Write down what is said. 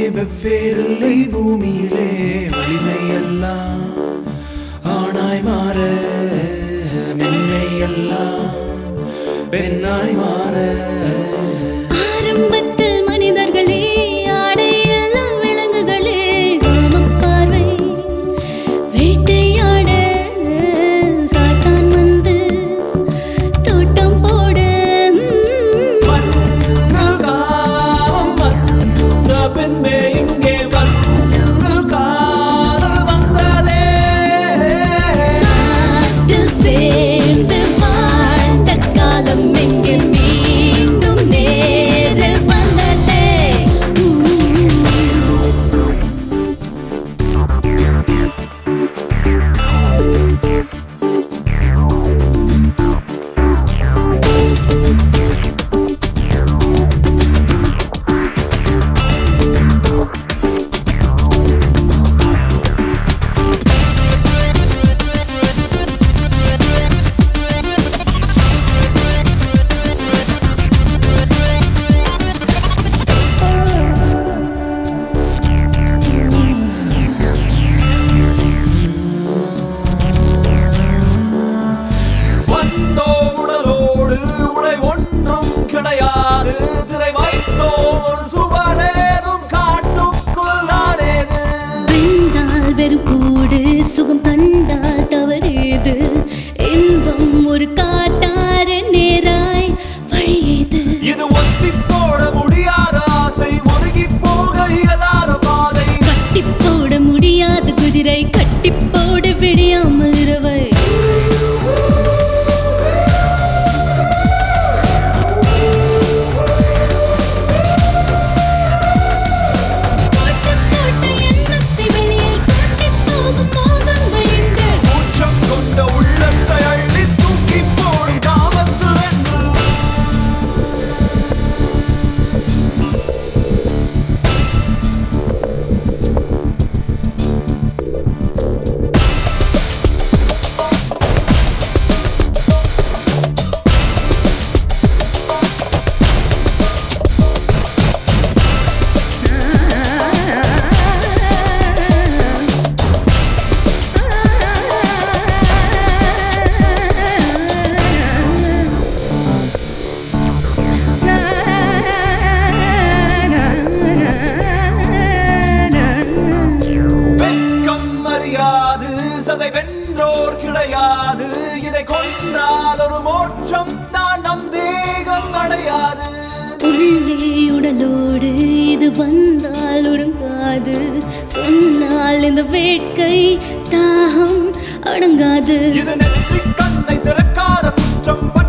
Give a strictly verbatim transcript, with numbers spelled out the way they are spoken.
வெவ்வேறில்லை பூமியிலே வலிமை எல்லாம் ஆணாய் மாற மென்மை எல்லாம் பெண்ணாய் மாற ஆரம்பத்தில் மனிதர்களே ஆடை எல்லாம் விலங்குகளே காமம் பார்வை வேட்டையாட சாத்தான் வந்து தோட்டம் போட காமம் வந்த பின்பே இங்கே வந்து காதல் வந்ததே காட்டில் சேர்ந்து வாழ்ந்த காலம் எங்கே மீண்டும் நேரில் வந்ததே வந்தோம் உடலோடு உடை ஒன்றும் கிடையாது திரை வைத்தோம் ஒரு சுவரேதும் காட்டும் கொள்ளாதேது வெந்தால் வெறும் கூடு சுகம் கண்டால் தவறேது இன்பம் ஒரு காட்டார நேராய் வழியேது இது ஒத்தி போட முடியாத ஆசை ஒதுங்கி போக இயலாத பாதை கட்டி போட முடியாத குதிரை கட்டி போட விடியாமல் இரவை கூச்சம் கொண்ட உள்ளத்தை அள்ளி தூக்கி போடும் காமத்தில் என்று வெட்கம் அறியாது சதை வென்றோர் கிடையாது இதை கொன்றால் ஒரு மோட்சம் தான் நம் தேகம் அடையாது உள்ளே உடலோடு இது வந்தால் உறங்காது சொன்னால் இந்த வேட்கை தாகம் அடங்காது இது நெற்றி கண்ணை திறக்காத குற்றம்